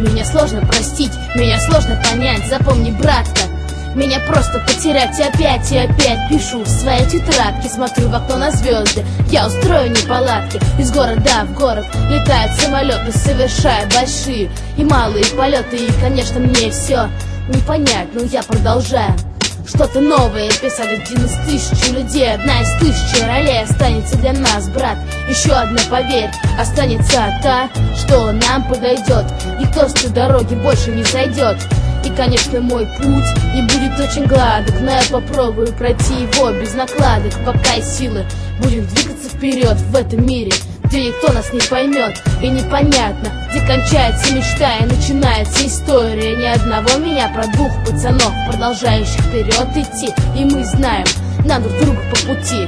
Меня сложно простить, меня сложно понять. Запомни, братка, меня просто потерять опять и опять. Пишу в своей тетрадке, смотрю в окно на звезды. Я устрою неполадки. Из города в город летают самолеты, совершая большие и малые полеты. И, конечно, мне все не понять, но я продолжаю что-то новое писать. Один из тысячи людей, одна из тысячи ролей останется для нас, брат. Еще одна, поверь, останется та, что нам подойдет. Никто с той дороги больше не зайдет. И, конечно, мой путь не будет очень гладок, но я попробую пройти его без накладок. Пока есть силы, будем двигаться вперед в этом мире, где никто нас не поймет и непонятно, где кончается мечта и начинается история. Ни одного меня про двух пацанов, продолжающих вперед идти. И мы знаем, нам друг другу по пути.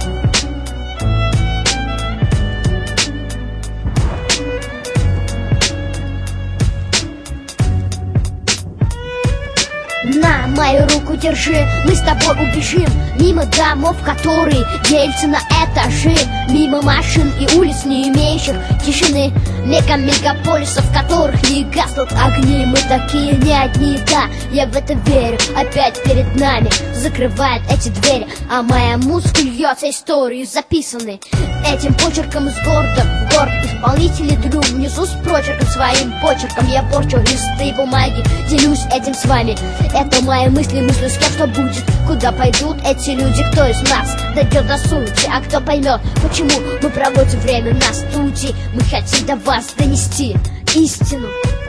На мою руку держи, мы с тобой убежим мимо домов, которые делятся на этажи, мимо машин и улиц, не имеющих тишины, мегаполисов, в которых не гаснут огни. Мы такие не одни, да, я в это верю. Опять перед нами закрывают эти двери, а моя музыка льется, истории записаны этим почерком из города в город. Исполнители дрю внизу с прочерком, своим почерком я порчу листы бумаги, делюсь этим с вами. Это мои мысли, мысли с кем что будет, куда пойдут эти люди, кто из нас дойдет до сути, а кто поймет, почему мы проводим время на студии. Мы хотим до вас донести истину.